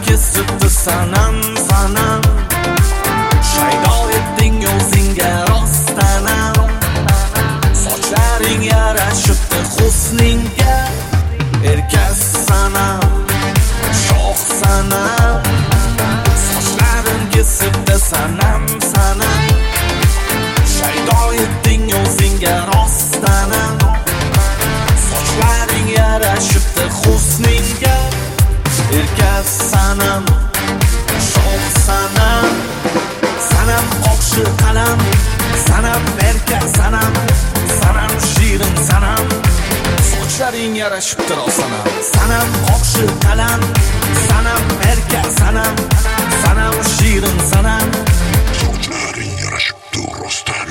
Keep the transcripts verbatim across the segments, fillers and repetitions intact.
kesibdi sanam sanam. Shaydo etding o'zingga rostdanam. Sochlaring yarashibdi husningga. Erkas sanam, shoh sanam. Sochlaring kesibdi sanam sanam. Shaydo etding o'zingga rostdanam. Sochlaring yarashibdi husningga. Erkas sanam, shoh sanam. Sanam oqshi qalam, sanam erkas sanam. Sanam shirin sanam. Sochlaring yarashibdi sanam. Sanam oqshi qalam, sanam erkas sanam. Sanam shirin sanam. Sochlaring yarashibdi rostdan.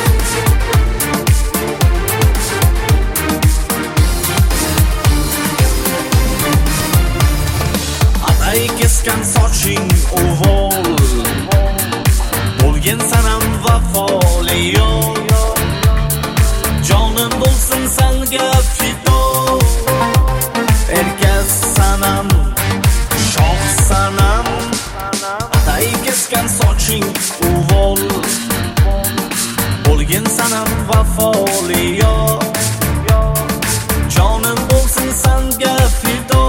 Atay kesgan soching o'g'il, bo'lgin sanam vafoli yo'l. Jonim bo'lsin senga fido. Erkas sanam, shoh sanam. Atay kesgan soching o'g'il, bo'lgin sanam vafoli yo'l. Jonim bo'lsin senga fido.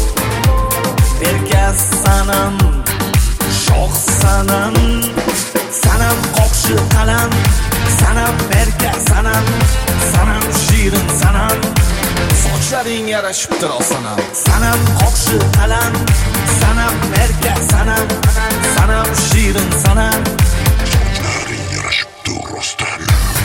Erkas sanam, shoh sanam. Sanam oqshi qalam, sanam erkas sanam. Sanam shirin sanam. Sochlaring yarashibdi sanam. Sanam oqshi qalam, sanam erkas sanam. Sanam shirin sanam. Sochlaring yarashibdi rostdan.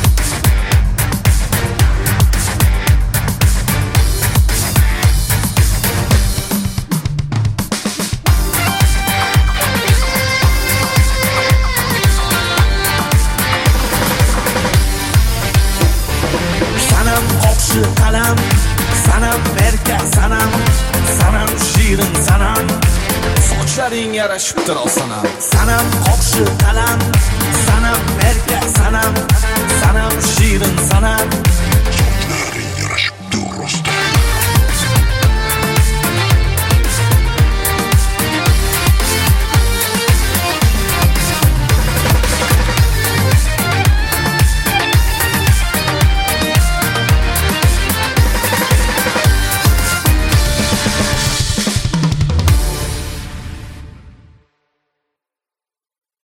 Sanam oqshi qalam, sanam erkas sanam. Sanam shirin sanam. Sochlaring yarashibdi sanam. Sanam oqshi qalam, sanam erkas sanam. Sanam shirin sanam.